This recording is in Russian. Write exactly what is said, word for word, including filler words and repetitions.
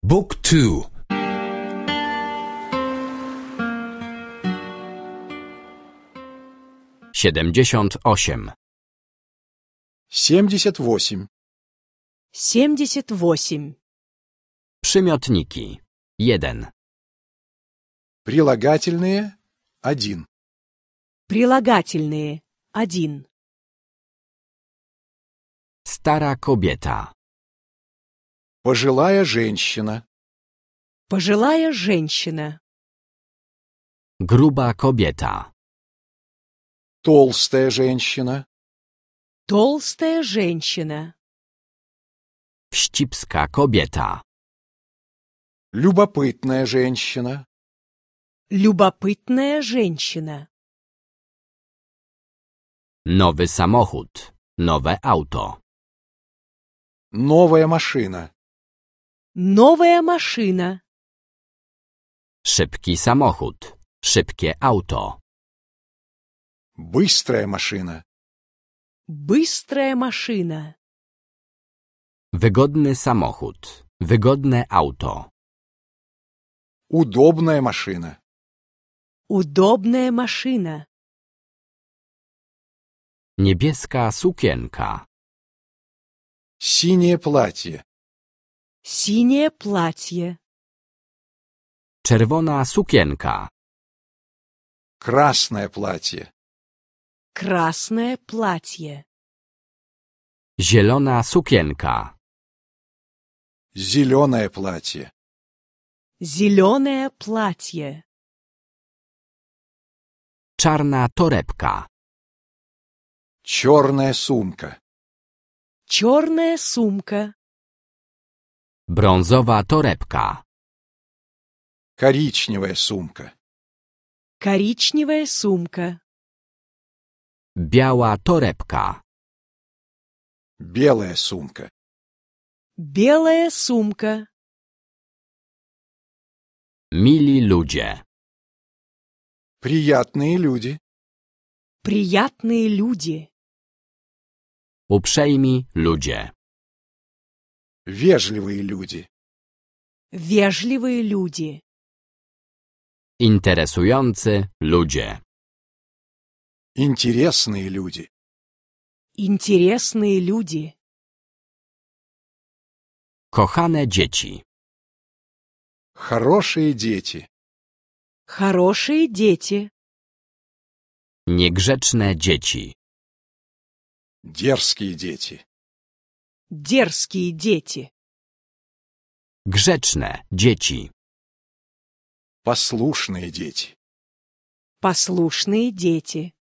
Book two. siedemdziesiąt osiem. семьдесят восемь. семьдесят восемь. Przymiotniki. jeden. Прилагательные – один. Прилагательные. Один. Stara kobieta. Пожилая женщина. Пожилая женщина. Gruba kobieta. Толстая женщина. Толстая женщина. Wścibska kobieta. Любопытная женщина. Любопытная женщина. Nowy samochód. Nowe auto. Новая машина. Новая машина. Szybki samochód. Szybkie auto. Быстрая машина. Быстрая машина. Wygodny samochód. Wygodne auto. Удобная машина. Удобная машина. Niebieska sukienka. Синее платье. Синее платье. Czerwona sukienka. Красное платье. Красное платье. Zielona sukienka. Зеленое платье. Зеленое платье. Czarna torebka. Черная сумка. Черная сумка. Brązowa torebka. Коричневая сумка. Коричневая сумка. Biała torebka. Белая сумка. Белая сумка. Mili ludzie. Приятные люди. Приятные люди. Uprzejmi ludzie. Вежливые люди. Вежливые люди. Interesujący ludzie. Интересные люди. Интересные люди. Kochane dzieci. Хорошие дети. Хорошие дети. Niegrzeczne dzieci. Дерзкие дети. Дерзкие дети. Grzeczne dzieci. Послушные дети. Послушные дети.